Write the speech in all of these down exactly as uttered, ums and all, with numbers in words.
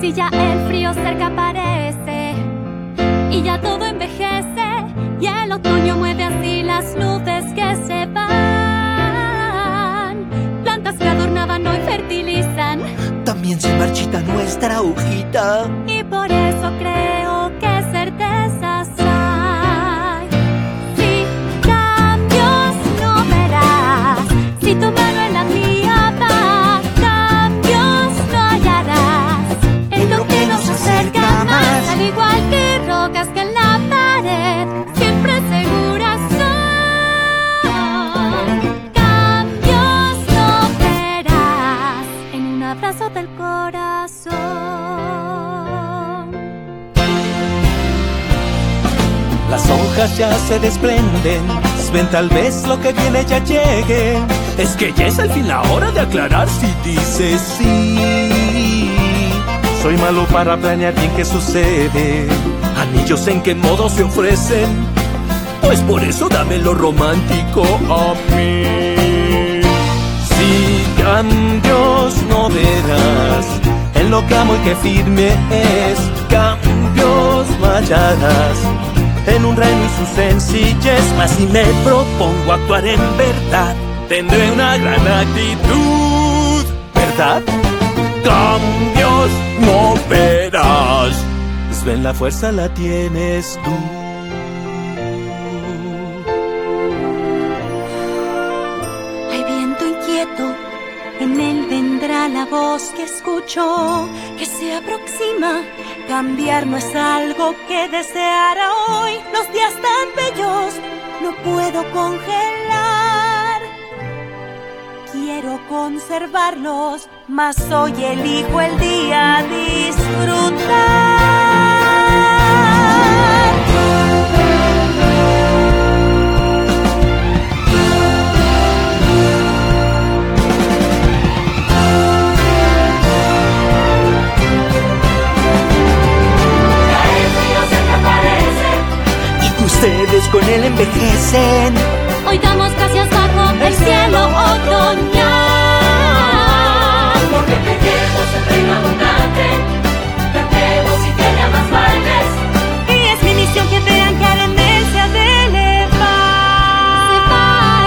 Si ya el frío cerca aparece y ya todo envejece y el otoño mueve así las nubes que se van, plantas que adornaban hoy fertilizan, también se marchita nuestra hojita, y por eso creo que certezas hay. Si cambios no verás, si tu mano en la mía va, cambios no hallarás en lo que nos acerca más, al igual que rocas que en la pared siempre seguras son. Cambios no verás en un abrazo del corazón. Las hojas ya se desprenden, ven tal vez lo que viene ya llegue. Es que ya es al fin la hora de aclarar si dices sí. Soy malo para planear bien qué sucede, anillos en qué modo se ofrecen, pues por eso dame lo romántico a mí. Si cambios no verás en lo que amo y que firme es, cambios no hallarás en un reino y su sencillez. Mas si me propongo actuar en verdad, tendré una gran actitud, ¿verdad? Cambios no verás, pues ven, la fuerza la tienes tú. Hay viento inquieto, en él vendrá la voz que escucho, que se aproxima. Cambiar no es algo que deseara hoy. Los días tan bellos no puedo congelar. Quiero conservarlos, mas hoy elijo el día disfrutar. Ustedes con él envejecen. Hoy damos gracias bajo el cielo otoñal, porque pequemos el reino abundante, cantemos y que haya más bailes. y es mi misión que vean que al en él se ha de elevar. Se va a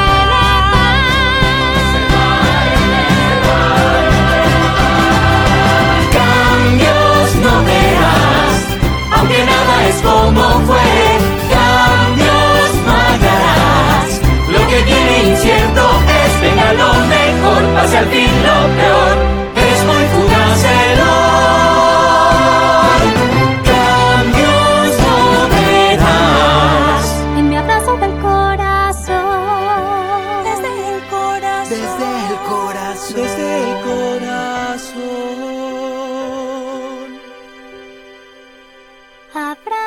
elevar. Cambios no verás, aunque nada es como fue. Cambios no hallarás, lo que viene incierto es, venga lo mejor, pase al fin lo peor, es muy fugaz el hoy. Cambios no verás. En mi abrazo del corazón, desde el corazón, Desde el corazón, Desde el corazón. abrazo.